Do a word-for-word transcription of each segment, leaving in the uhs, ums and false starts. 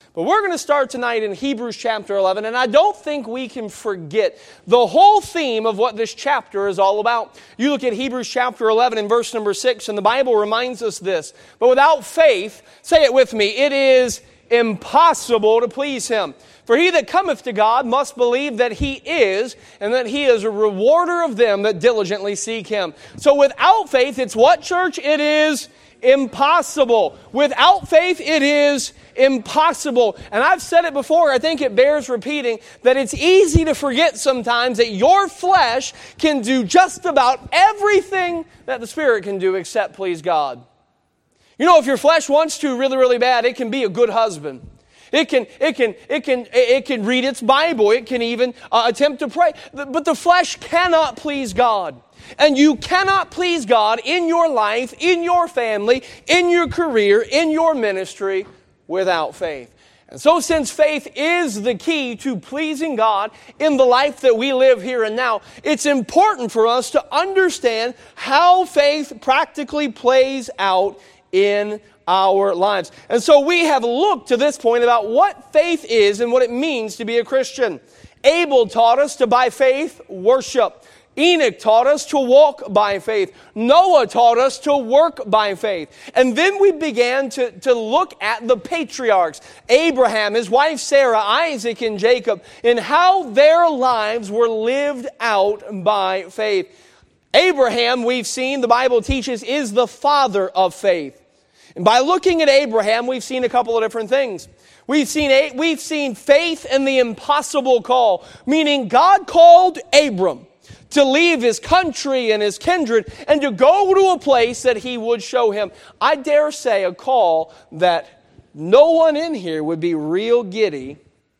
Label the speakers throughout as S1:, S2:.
S1: But we're going to start tonight in Hebrews chapter eleven, and I don't think we can forget the whole theme of what this chapter is all about. You look at Hebrews chapter eleven and verse number six, and the Bible reminds us this. But without faith, say it with me, it is impossible to please Him. For he that cometh to God must believe that He is, and that He is a rewarder of them that diligently seek Him. So without faith, it's what, church? It is impossible. Without faith, it is impossible. And I've said it before, I think it bears repeating, that it's easy to forget sometimes that your flesh can do just about everything that the Spirit can do except please God. You know, if your flesh wants to really, really bad, it can be a good husband. It can, it can, it can, it can read its Bible. It can even uh, attempt to pray. But the flesh cannot please God. And you cannot please God in your life, in your family, in your career, in your ministry without faith. And so since faith is the key to pleasing God in the life that we live here and now, it's important for us to understand how faith practically plays out in our lives. And so we have looked to this point about what faith is and what it means to be a Christian. Abel taught us to, by faith, worship. Enoch taught us to walk by faith. Noah taught us to work by faith. And then we began to, to look at the patriarchs, Abraham, his wife Sarah, Isaac, and Jacob, and how their lives were lived out by faith. Abraham, we've seen, the Bible teaches, is the father of faith. And by looking at Abraham, we've seen a couple of different things. We've seen, we've seen faith in the impossible call, meaning God called Abram to leave his country and his kindred and to go to a place that He would show him. I dare say a call that no one in here would be real giddy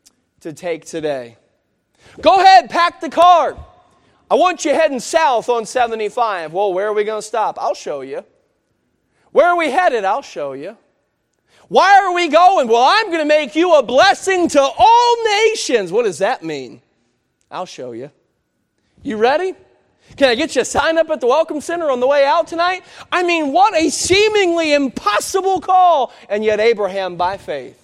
S1: to take today. Go ahead, pack the car. I want you heading south on seventy-five. Well, where are we going to stop? I'll show you. Where are we headed? I'll show you. Why are we going? Well, I'm going to make you a blessing to all nations. What does that mean? I'll show you. You ready? Can I get you a sign up at the Welcome Center on the way out tonight? I mean, what a seemingly impossible call. And yet Abraham by faith.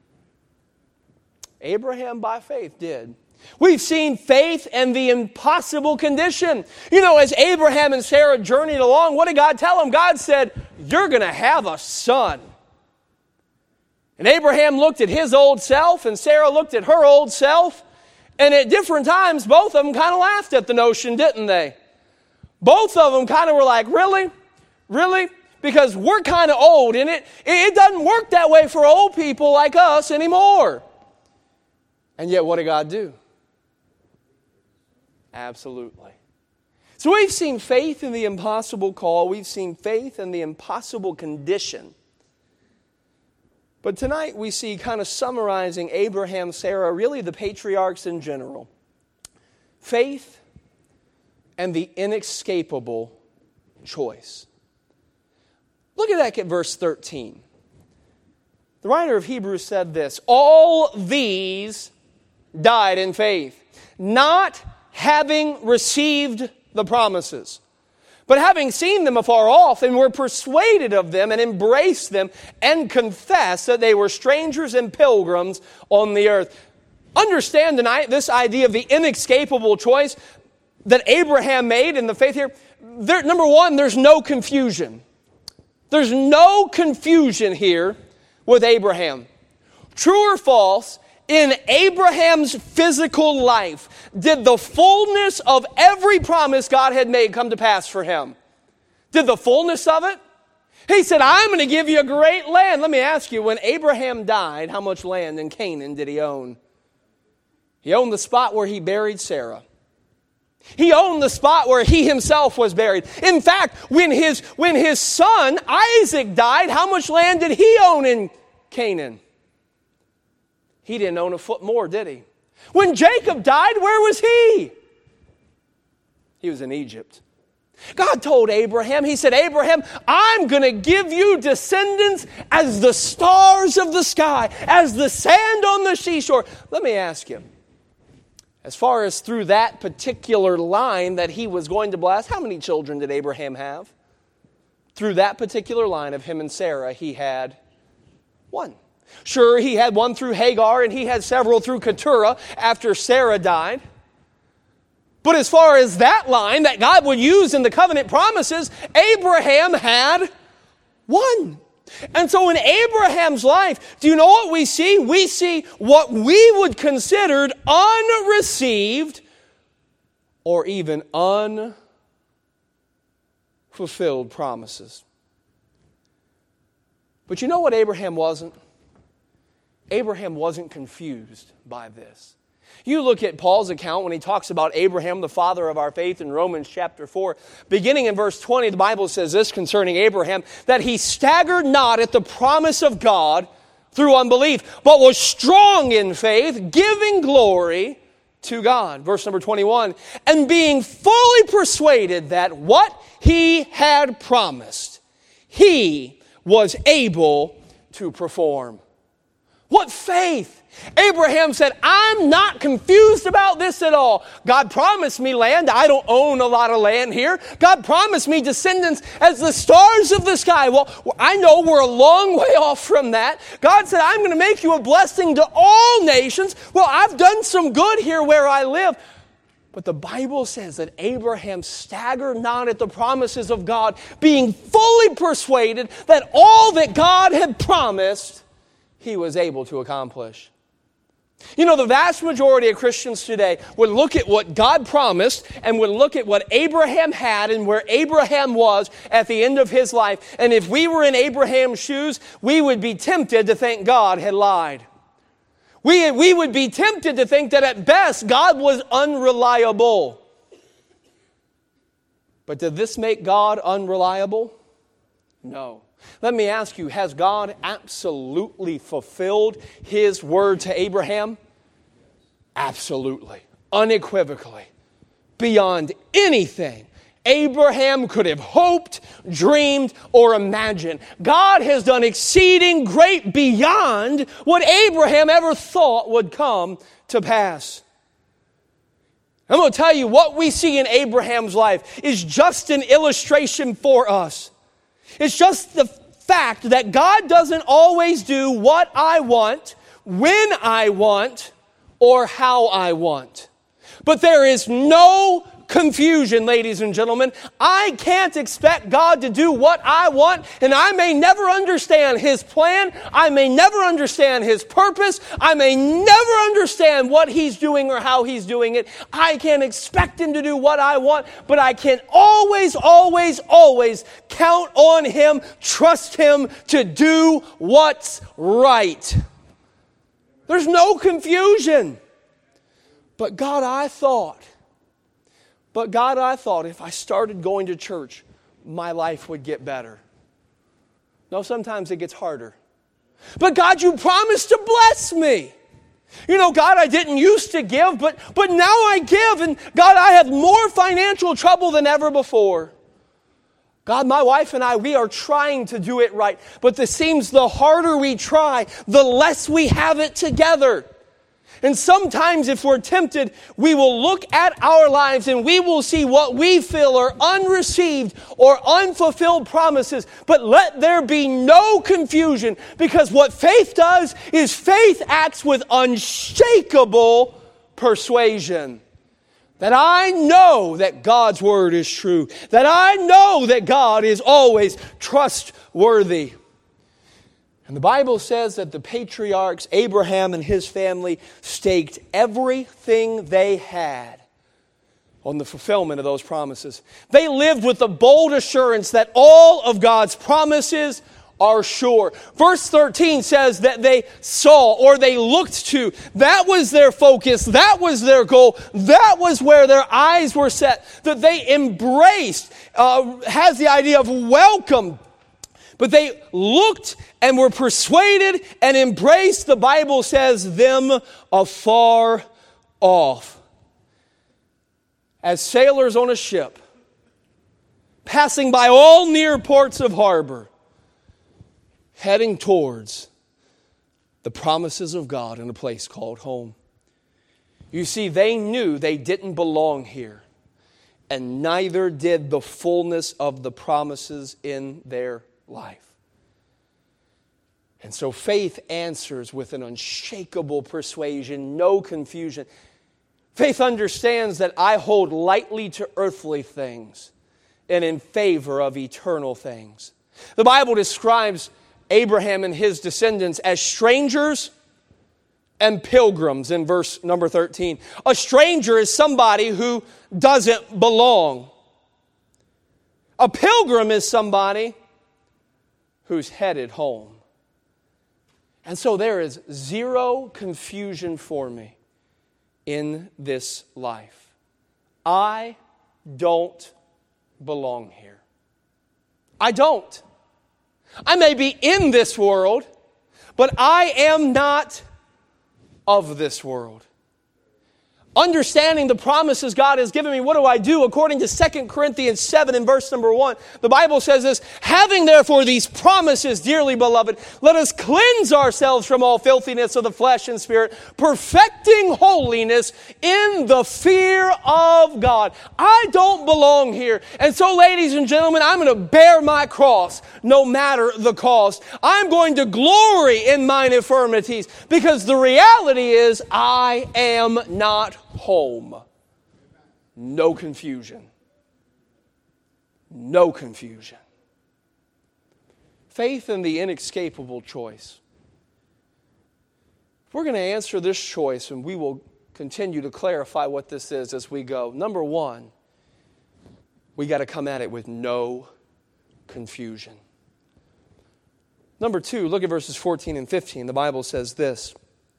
S1: Abraham by faith did. We've seen faith and the impossible condition. You know, as Abraham and Sarah journeyed along, what did God tell them? God said, you're going to have a son. And Abraham looked at his old self, and Sarah looked at her old self. And at different times, both of them kind of laughed at the notion, didn't they? Both of them kind of were like, really? Really? Because we're kind of old, and it, it doesn't work that way for old people like us anymore. And yet, what did God do? Absolutely. So we've seen faith in the impossible call. We've seen faith in the impossible condition. But tonight we see, kind of summarizing Abraham, Sarah, really the patriarchs in general. Faith and the inescapable choice. Look at that at verse thirteen. The writer of Hebrews said this, all these died in faith, not having received the promises, but having seen them afar off, and were persuaded of them, and embraced them, and confessed that they were strangers and pilgrims on the earth. Understand tonight this idea of the inescapable choice that Abraham made in the faith here. There, number one, there's no confusion. There's no confusion here with Abraham. True or false, in Abraham's physical life, did the fullness of every promise God had made come to pass for him? Did the fullness of it? He said, I'm going to give you a great land. Let me ask you, when Abraham died, how much land in Canaan did he own? He owned the spot where he buried Sarah. He owned the spot where he himself was buried. In fact, when his, when his son Isaac died, how much land did he own in Canaan? He didn't own a foot more, did he? When Jacob died, where was he? He was in Egypt. God told Abraham, He said, Abraham, I'm going to give you descendants as the stars of the sky, as the sand on the seashore. Let me ask you, as far as through that particular line that he was going to bless, how many children did Abraham have? Through that particular line of him and Sarah, he had one. Sure, he had one through Hagar, and he had several through Keturah after Sarah died. But as far as that line that God would use in the covenant promises, Abraham had one. And so in Abraham's life, do you know what we see? We see what we would consider unreceived or even unfulfilled promises. But you know what Abraham wasn't? Abraham wasn't confused by this. You look at Paul's account when he talks about Abraham, the father of our faith, in Romans chapter four. Beginning in verse twenty, the Bible says this concerning Abraham, that he staggered not at the promise of God through unbelief, but was strong in faith, giving glory to God. Verse number twenty-one, and being fully persuaded that what he had promised, he was able to perform. What faith! Abraham said, I'm not confused about this at all. God promised me land. I don't own a lot of land here. God promised me descendants as the stars of the sky. Well, I know we're a long way off from that. God said, I'm going to make you a blessing to all nations. Well, I've done some good here where I live. But the Bible says that Abraham staggered not at the promises of God, being fully persuaded that all that God had promised, he was able to accomplish. You know, the vast majority of Christians today would look at what God promised and would look at what Abraham had and where Abraham was at the end of his life. And if we were in Abraham's shoes, we would be tempted to think God had lied. We, we would be tempted to think that at best God was unreliable. But did this make God unreliable? No. Let me ask you, has God absolutely fulfilled His word to Abraham? Absolutely. Unequivocally. Beyond anything Abraham could have hoped, dreamed, or imagined. God has done exceeding great beyond what Abraham ever thought would come to pass. I'm going to tell you, what we see in Abraham's life is just an illustration for us. It's just the fact that God doesn't always do what I want, when I want, or how I want. But there is no confusion, ladies and gentlemen. I can't expect God to do what I want, and I may never understand His plan. I may never understand His purpose. I may never understand what He's doing or how He's doing it. I can't expect Him to do what I want, but I can always, always, always count on Him, trust Him to do what's right. There's no confusion. But God, I thought, But God, I thought if I started going to church, my life would get better. No, sometimes it gets harder. But God, you promised to bless me. You know, God, I didn't used to give, but, but now I give. And God, I have more financial trouble than ever before. God, my wife and I, we are trying to do it right. But it seems the harder we try, the less we have it together. And sometimes if we're tempted, we will look at our lives and we will see what we feel are unreceived or unfulfilled promises. But let there be no confusion, because what faith does is faith acts with unshakable persuasion. That I know that God's word is true. That I know that God is always trustworthy. And the Bible says that the patriarchs, Abraham and his family, staked everything they had on the fulfillment of those promises. They lived with the bold assurance that all of God's promises are sure. Verse thirteen says that they saw, or they looked to. That was their focus. That was their goal. That was where their eyes were set. That they embraced, uh, has the idea of welcome. But they looked and were persuaded and embraced, the Bible says, them afar off. As sailors on a ship, passing by all near ports of harbor, heading towards the promises of God in a place called home. You see, they knew they didn't belong here, and neither did the fullness of the promises in their life. And so faith answers with an unshakable persuasion, no confusion. Faith understands that I hold lightly to earthly things and in favor of eternal things. The Bible describes Abraham and his descendants as strangers and pilgrims in verse number thirteen. A stranger is somebody who doesn't belong. A pilgrim is somebody who's headed home. And so there is zero confusion for me in this life. I don't belong here. I don't. I may be in this world, but I am not of this world. Understanding the promises God has given me, what do I do? According to Second Corinthians seven and verse number one, the Bible says this, having therefore these promises, dearly beloved, let us cleanse ourselves from all filthiness of the flesh and spirit, perfecting holiness in the fear of God. I don't belong here. And so, ladies and gentlemen, I'm going to bear my cross no matter the cost. I'm going to glory in mine infirmities because the reality is I am not home. No confusion. No confusion. Faith in the inescapable choice. We're going to answer this choice, and we will continue to clarify what this is as we go. Number one, we got to come at it with no confusion. Number two, look at verses fourteen and fifteen. The Bible says this,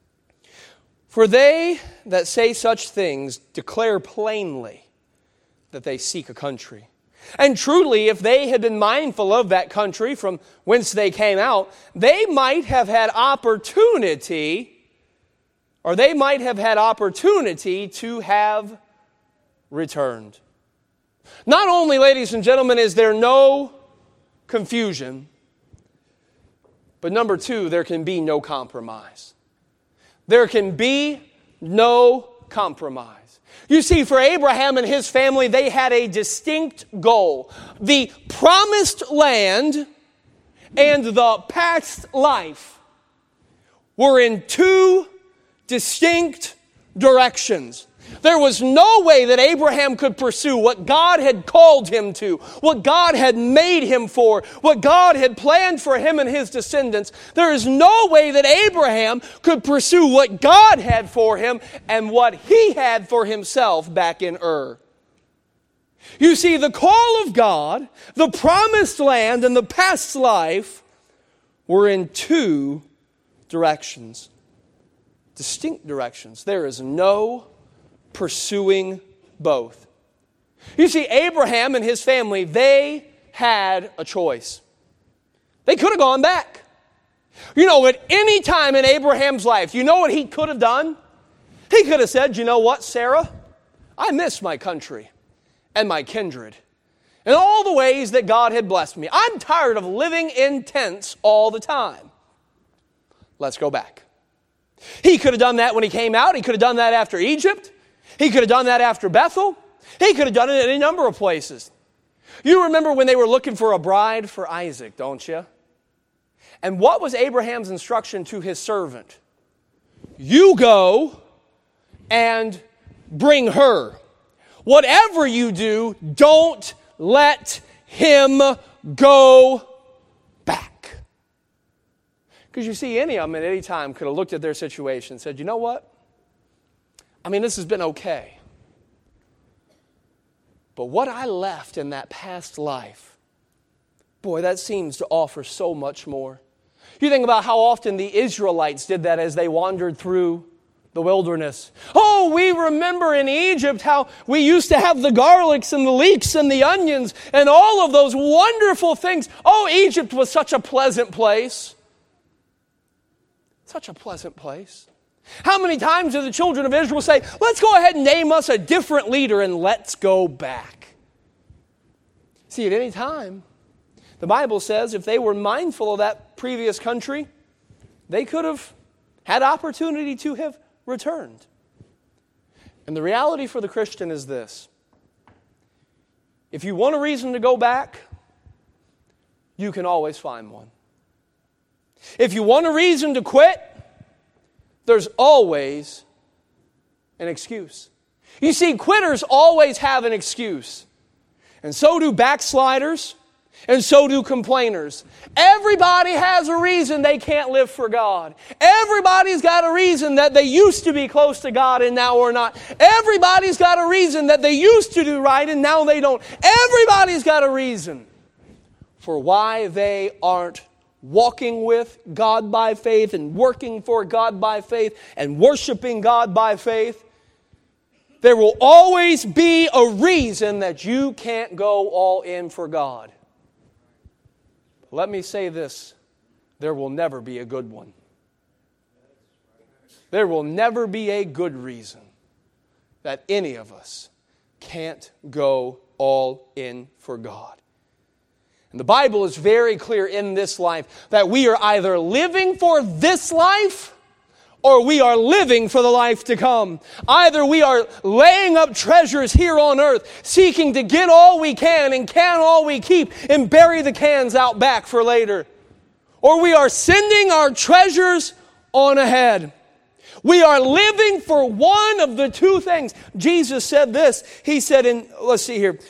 S1: for they that say such things declare plainly that they seek a country. And truly, if they had been mindful of that country from whence they came out, they might have had opportunity, or they might have had opportunity to have returned. Not only, ladies and gentlemen, is there no confusion, but number two, there can be no compromise. There can be no compromise. You see, for Abraham and his family, they had a distinct goal. The promised land and the past life were in two distinct directions. There was no way that Abraham could pursue what God had called him to, what God had made him for, what God had planned for him and his descendants. There is no way that Abraham could pursue what God had for him and what he had for himself back in Ur. You see, the call of God, the promised land, and the past life were in two directions, distinct directions. There is no pursuing both. You see, Abraham and his family, they had a choice. They could have gone back. You know, at any time in Abraham's life, you know what he could have done? He could have said, you know what, Sarah? I miss my country and my kindred and all the ways that God had blessed me. I'm tired of living in tents all the time. Let's go back. He could have done that when he came out. He could have done that after Egypt. He could have done that after Bethel. He could have done it in any number of places. You remember when they were looking for a bride for Isaac, don't you? And what was Abraham's instruction to his servant? You go and bring her. Whatever you do, don't let him go back. Because you see, any of them at any time could have looked at their situation and said, you know what? I mean, this has been okay. But what I left in that past life, boy, that seems to offer so much more. You think about how often the Israelites did that as they wandered through the wilderness. Oh, we remember in Egypt how we used to have the garlics and the leeks and the onions and all of those wonderful things. Oh, Egypt was such a pleasant place. Such a pleasant place. How many times did the children of Israel say, let's go ahead and name us a different leader and let's go back? See, at any time, the Bible says if they were mindful of that previous country, they could have had opportunity to have returned. And the reality for the Christian is this. If you want a reason to go back, you can always find one. If you want a reason to quit, there's always an excuse. You see, quitters always have an excuse. And so do backsliders, and so do complainers. Everybody has a reason they can't live for God. Everybody's got a reason that they used to be close to God and now are not. Everybody's got a reason that they used to do right and now they don't. Everybody's got a reason for why they aren't walking with God by faith and working for God by faith and worshiping God by faith. There will always be a reason that you can't go all in for God. Let me say this, there will never be a good one. There will never be a good reason that any of us can't go all in for God. And the Bible is very clear in this life that we are either living for this life or we are living for the life to come. Either we are laying up treasures here on earth, seeking to get all we can and can all we keep and bury the cans out back for later. Or we are sending our treasures on ahead. We are living for one of the two things. Jesus said this. He said in, let's see here.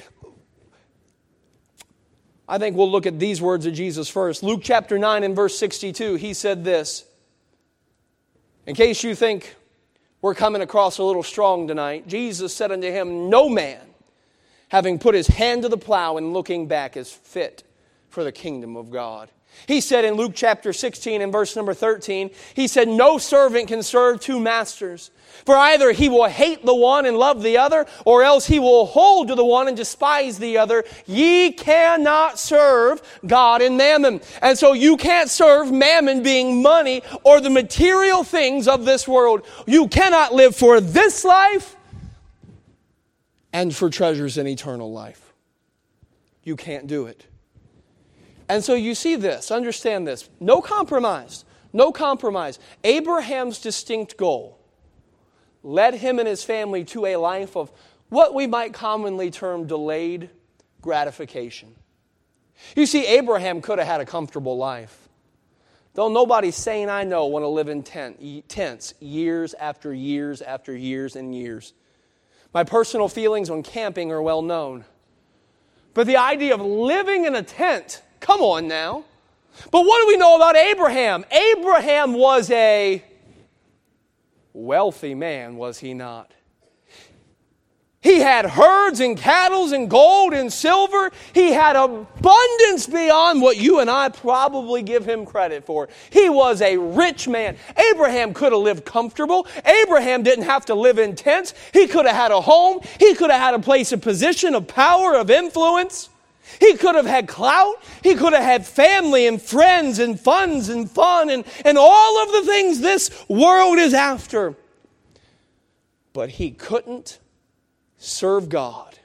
S1: I think we'll look at these words of Jesus first. Luke chapter nine and verse sixty-two, He said this. In case you think we're coming across a little strong tonight, Jesus said unto him, no man, having put his hand to the plow and looking back, is fit for the kingdom of God. He said in Luke chapter sixteen and verse number thirteen, He said, no servant can serve two masters. For either he will hate the one and love the other, or else he will hold to the one and despise the other. Ye cannot serve God and mammon. And so you can't serve mammon, being money or the material things of this world. You cannot live for this life and for treasures in eternal life. You can't do it. And so you see this, understand this. No compromise. No compromise. Abraham's distinct goal led him and his family to a life of what we might commonly term delayed gratification. You see, Abraham could have had a comfortable life. Though nobody sane I know want to live in tent, tents years after years after years and years. My personal feelings on camping are well known. But the idea of living in a tent, come on now. But what do we know about Abraham? Abraham was a wealthy man, was he not? He had herds and cattle and gold and silver. He had abundance beyond what you and I probably give him credit for. He was a rich man. Abraham could have lived comfortable. Abraham didn't have to live in tents. He could have had a home. He could have had a place of position, of power, of influence. He could have had clout. He could have had family and friends and funds and fun and, and all of the things this world is after. But he couldn't serve God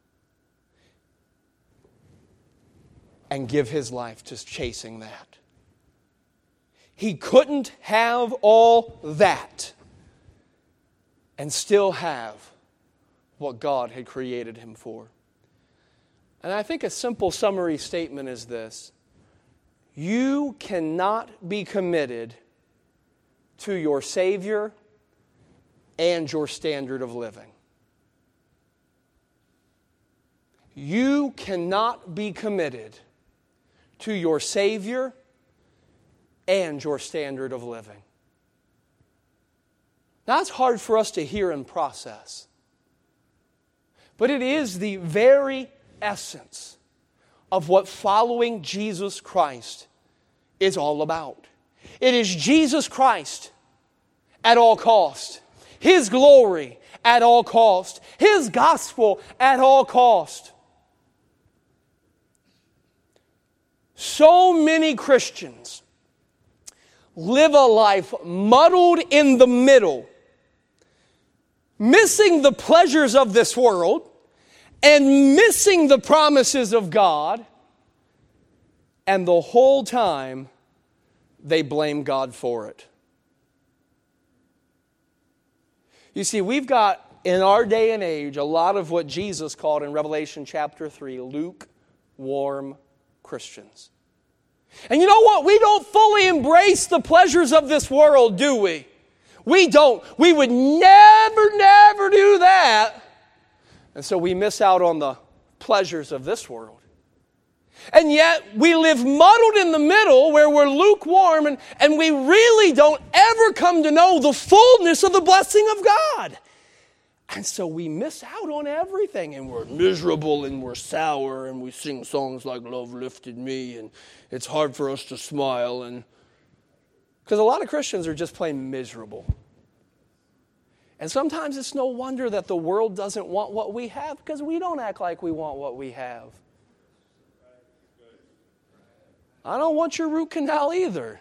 S1: and give his life to chasing that. He couldn't have all that and still have what God had created him for. And I think a simple summary statement is this. You cannot be committed to your Savior and your standard of living. You cannot be committed to your Savior and your standard of living. Now, that's hard for us to hear and process. But it is the very essence of what following Jesus Christ is all about. It is Jesus Christ at all cost. His glory at all cost. His gospel at all cost. So many Christians live a life muddled in the middle, missing the pleasures of this world and missing the promises of God, and the whole time they blame God for it. You see, we've got in our day and age a lot of what Jesus called in Revelation chapter three, lukewarm Christians. And you know what? We don't fully embrace the pleasures of this world, do we? We don't. We would never, never do that. And so we miss out on the pleasures of this world. And yet we live muddled in the middle where we're lukewarm and, and we really don't ever come to know the fullness of the blessing of God. And so we miss out on everything, and we're miserable and we're sour, and we sing songs like Love Lifted Me, and it's hard for us to smile. And because a lot of Christians are just plain miserable. And sometimes it's no wonder that the world doesn't want what we have, because we don't act like we want what we have. I don't want your root canal either.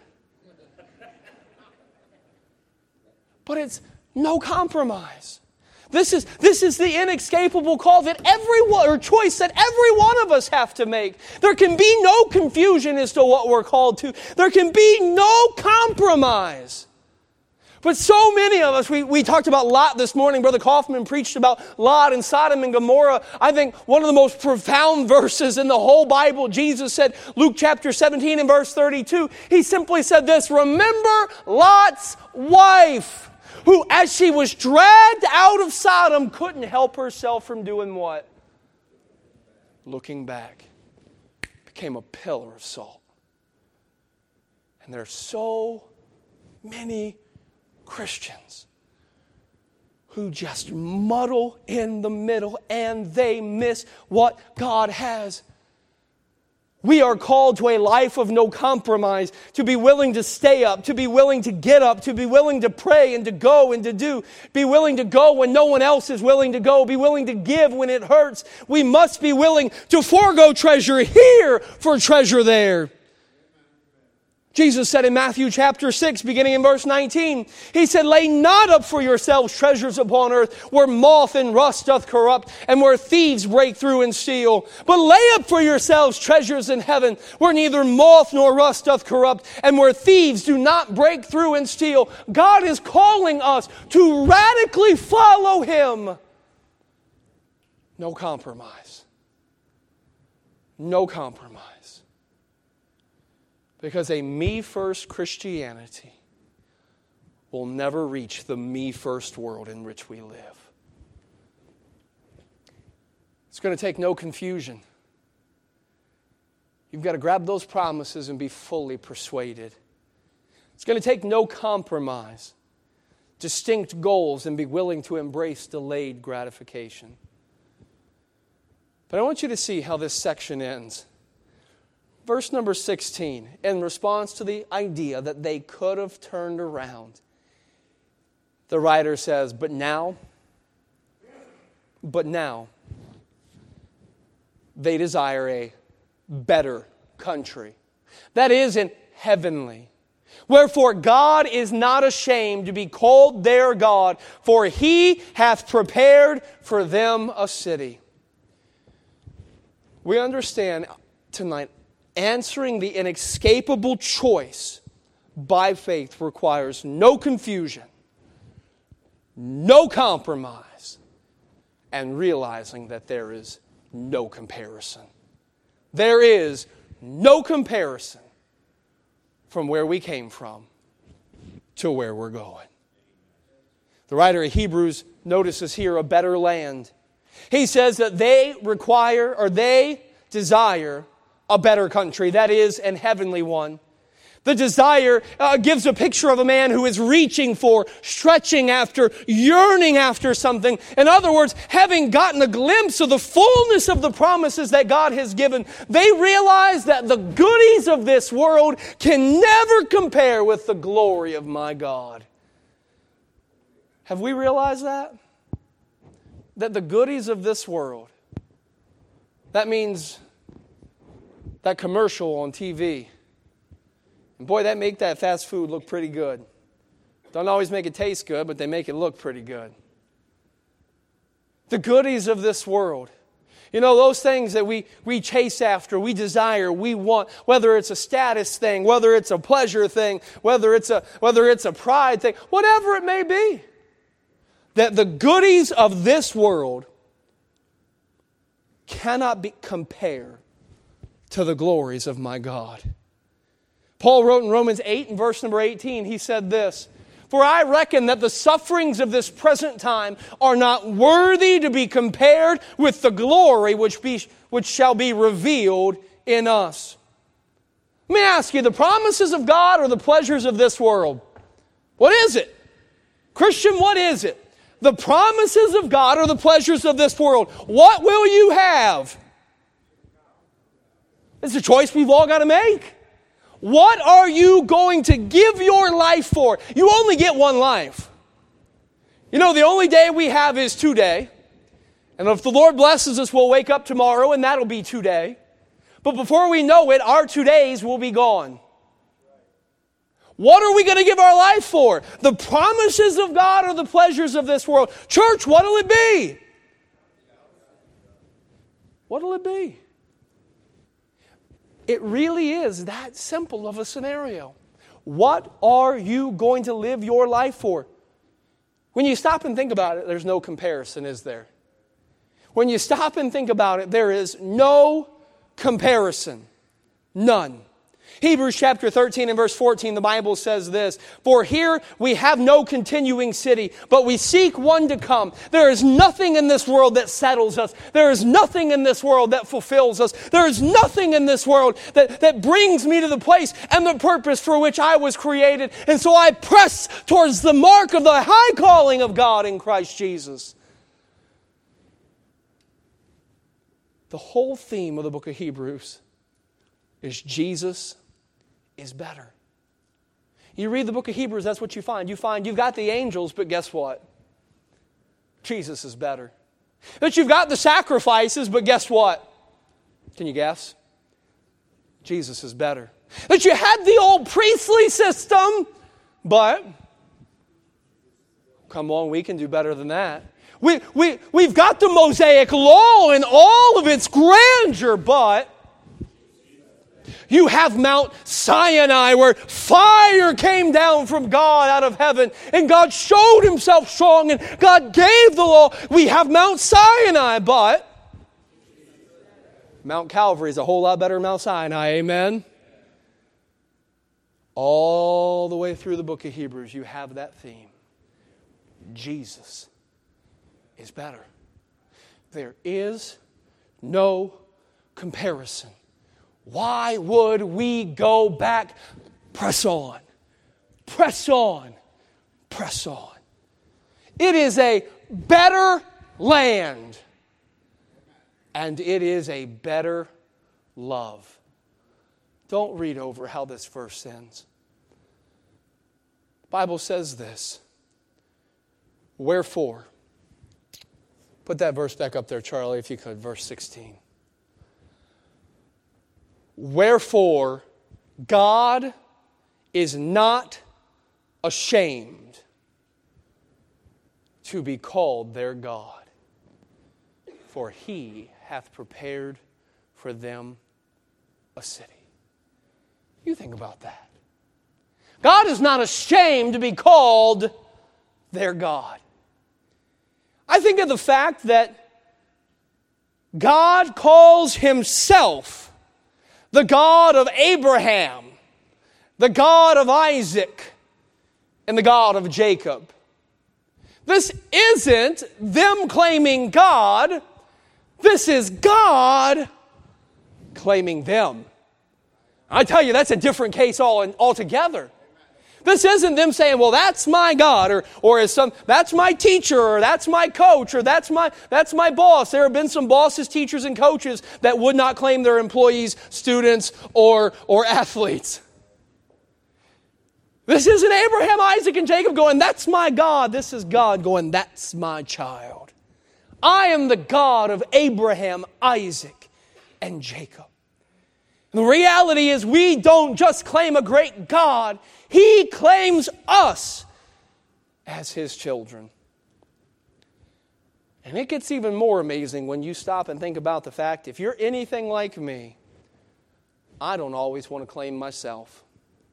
S1: But it's no compromise. This is, this is the inescapable call that everyone, or choice that every one of us have to make. There can be no confusion as to what we're called to. There can be no compromise. But so many of us, we, we talked about Lot this morning. Brother Kaufman preached about Lot and Sodom and Gomorrah. I think one of the most profound verses in the whole Bible, Jesus said, Luke chapter seventeen and verse thirty-two, he simply said this, remember Lot's wife, who as she was dragged out of Sodom, couldn't help herself from doing what? Looking back. Became a pillar of salt. And there's so many Christians who just muddle in the middle and they miss what God has. We are called to a life of no compromise, to be willing to stay up, to be willing to get up, to be willing to pray and to go and to do, be willing to go when no one else is willing to go, be willing to give when it hurts. We must be willing to forego treasure here for treasure there. Jesus said in Matthew chapter six, beginning in verse nineteen, He said, lay not up for yourselves treasures upon earth, where moth and rust doth corrupt, and where thieves break through and steal. But lay up for yourselves treasures in heaven, where neither moth nor rust doth corrupt, and where thieves do not break through and steal. God is calling us to radically follow Him. No compromise. No compromise. Because a me-first Christianity will never reach the me-first world in which we live. It's going to take no confusion. You've got to grab those promises and be fully persuaded. It's going to take no compromise, distinct goals, and be willing to embrace delayed gratification. But I want you to see how this section ends. Verse number sixteen, in response to the idea that they could have turned around, the writer says, but now, but now, they desire a better country. That is, an heavenly. Wherefore God is not ashamed to be called their God, for He hath prepared for them a city. We understand tonight, answering the inescapable choice by faith requires no confusion, no compromise, and realizing that there is no comparison. There is no comparison from where we came from to where we're going. The writer of Hebrews notices here a better land. He says that they require, or they desire, a better country, that is, an heavenly one. The desire uh, gives a picture of a man who is reaching for, stretching after, yearning after something. In other words, having gotten a glimpse of the fullness of the promises that God has given, they realize that the goodies of this world can never compare with the glory of my God. Have we realized that? That the goodies of this world, that means that commercial on T V. And boy, that make that fast food look pretty good. Don't always make it taste good, but they make it look pretty good. The goodies of this world. You know, those things that we, we chase after, we desire, we want, whether it's a status thing, whether it's a pleasure thing, whether it's a, whether it's a pride thing, whatever it may be. That the goodies of this world cannot be compared to the glories of my God. Paul wrote in Romans eight and verse number eighteen, he said this, "For I reckon that the sufferings of this present time are not worthy to be compared with the glory which, be, which shall be revealed in us." Let me ask you, the promises of God or the pleasures of this world? What is it? Christian, what is it? The promises of God or the pleasures of this world? What will you have? It's a choice we've all got to make. What are you going to give your life for? You only get one life. You know, the only day we have is today. And if the Lord blesses us, we'll wake up tomorrow and that'll be today. But before we know it, our two days will be gone. What are we going to give our life for? The promises of God or the pleasures of this world? Church, what'll it be? What'll it be? It really is that simple of a scenario. What are you going to live your life for? When you stop and think about it, there's no comparison, is there? When you stop and think about it, there is no comparison. None. Hebrews chapter thirteen and verse fourteen, the Bible says this, "For here we have no continuing city, but we seek one to come. There is nothing in this world that settles us. There is nothing in this world that fulfills us. There is nothing in this world that, that brings me to the place and the purpose for which I was created. And so I press towards the mark of the high calling of God in Christ Jesus." The whole theme of the book of Hebrews is Jesus is better. You read the book of Hebrews, that's what you find. You find you've got the angels, but guess what? Jesus is better. That you've got the sacrifices, but guess what? Can you guess? Jesus is better. That you had the old priestly system, but come on, we can do better than that. We, we, we've got the Mosaic law in all of its grandeur, but you have Mount Sinai where fire came down from God out of heaven and God showed Himself strong and God gave the law. We have Mount Sinai, but Mount Calvary is a whole lot better than Mount Sinai, amen? All the way through the book of Hebrews, you have that theme. Jesus is better. There is no comparison. Why would we go back? Press on. Press on. Press on. It is a better land. And it is a better love. Don't read over how this verse ends. The Bible says this. Wherefore. Put that verse back up there, Charlie, if you could. Verse sixteen. Wherefore, God is not ashamed to be called their God, for He hath prepared for them a city. You think about that. God is not ashamed to be called their God. I think of the fact that God calls Himself the God of Abraham, the God of Isaac, and the God of Jacob. This isn't them claiming God. This is God claiming them. I tell you, that's a different case all altogether. This isn't them saying, well, that's my God, or or is some that's my teacher, or that's my coach, or that's my that's my boss. There have been some bosses, teachers, and coaches that would not claim their employees, students, or or athletes. This isn't Abraham, Isaac, and Jacob going, that's my God. This is God going, that's my child. I am the God of Abraham, Isaac, and Jacob. And the reality is we don't just claim a great God. He claims us as His children. And it gets even more amazing when you stop and think about the fact, if you're anything like me, I don't always want to claim myself.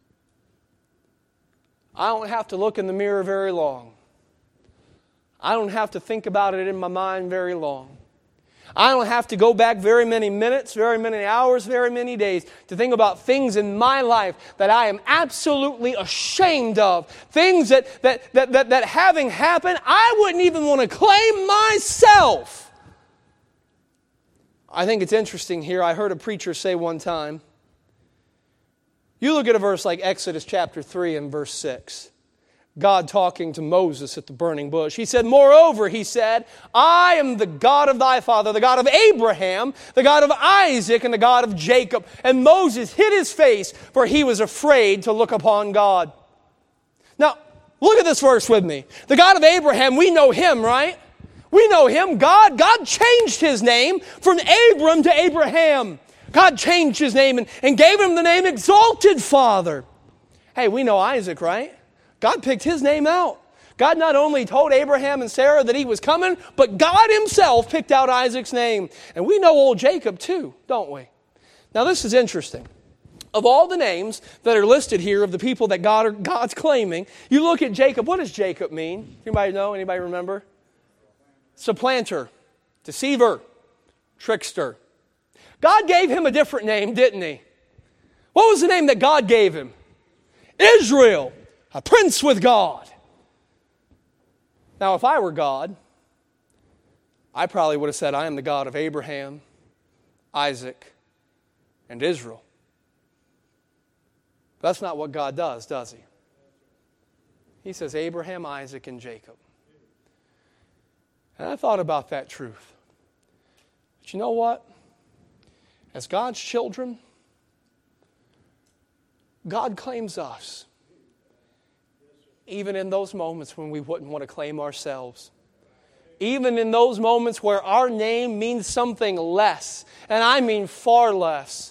S1: I don't have to look in the mirror very long. I don't have to think about it in my mind very long. I don't have to go back very many minutes, very many hours, very many days to think about things in my life that I am absolutely ashamed of. Things that, that, that, that, that having happened, I wouldn't even want to claim myself. I think it's interesting here. I heard a preacher say one time, you look at a verse like Exodus chapter three and verse six. God talking to Moses at the burning bush. He said, moreover, he said, I am the God of thy father, the God of Abraham, the God of Isaac, and the God of Jacob. And Moses hid his face, for he was afraid to look upon God. Now, look at this verse with me. The God of Abraham, we know him, right? We know him, God. God changed his name from Abram to Abraham. God changed his name and, and gave him the name Exalted Father. Hey, we know Isaac, right? God picked his name out. God not only told Abraham and Sarah that he was coming, but God himself picked out Isaac's name. And we know old Jacob too, don't we? Now this is interesting. Of all the names that are listed here of the people that God are, God's claiming, you look at Jacob. What does Jacob mean? Anybody know? Anybody remember? Supplanter, deceiver, trickster. God gave him a different name, didn't he? What was the name that God gave him? Israel. A prince with God. Now, if I were God, I probably would have said, I am the God of Abraham, Isaac, and Israel. But that's not what God does, does he? He says Abraham, Isaac, and Jacob. And I thought about that truth. But you know what? As God's children, God claims us. Even in those moments when we wouldn't want to claim ourselves. Even in those moments where our name means something less. And I mean far less.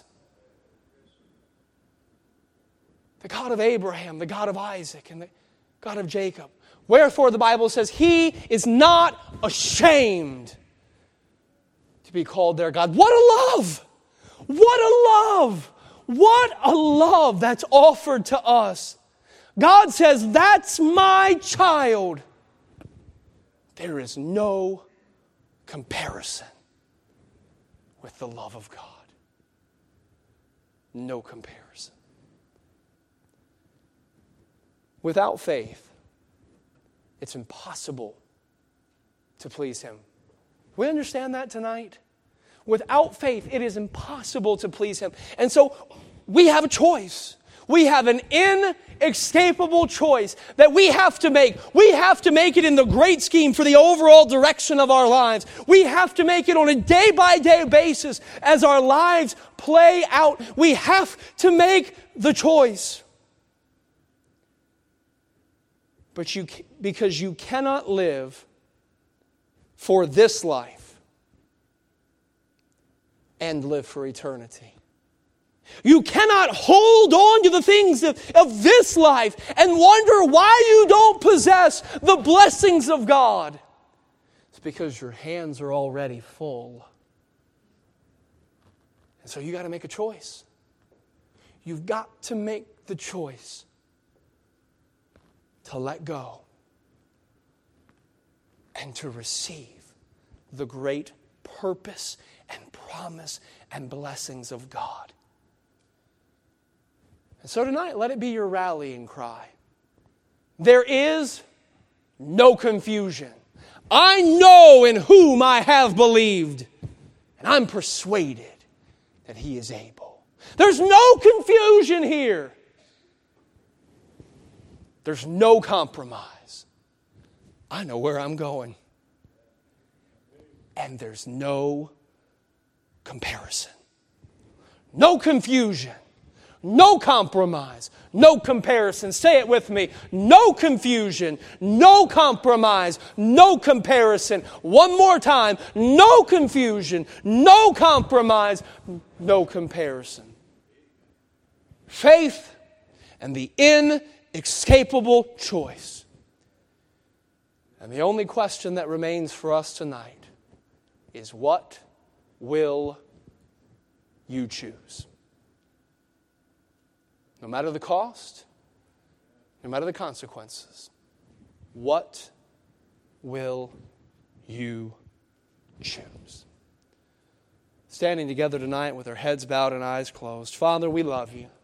S1: The God of Abraham, the God of Isaac, and the God of Jacob. Wherefore the Bible says, He is not ashamed to be called their God. What a love! What a love! What a love that's offered to us. God says, that's my child. There is no comparison with the love of God. No comparison. Without faith, it's impossible to please Him. We understand that tonight? Without faith, it is impossible to please Him. And so, we have a choice. We have an inescapable choice that we have to make. We have to make it in the great scheme for the overall direction of our lives. We have to make it on a day-by-day basis as our lives play out. We have to make the choice. But you, because you cannot live for this life and live for eternity. You cannot hold on to the things of, of this life and wonder why you don't possess the blessings of God. It's because your hands are already full. And so you got to make a choice. You've got to make the choice to let go and to receive the great purpose and promise and blessings of God. And so tonight, let it be your rallying cry. There is no confusion. I know in whom I have believed, and I'm persuaded that He is able. There's no confusion here. There's no compromise. I know where I'm going. And there's no comparison. No confusion. No compromise, no comparison. Say it with me. No confusion, no compromise, no comparison. One more time. No confusion, no compromise, no comparison. Faith and the inescapable choice. And the only question that remains for us tonight is, what will you choose? No matter the cost, no matter the consequences, what will you choose? standing together tonight with our heads bowed and eyes closed. Father, we love You.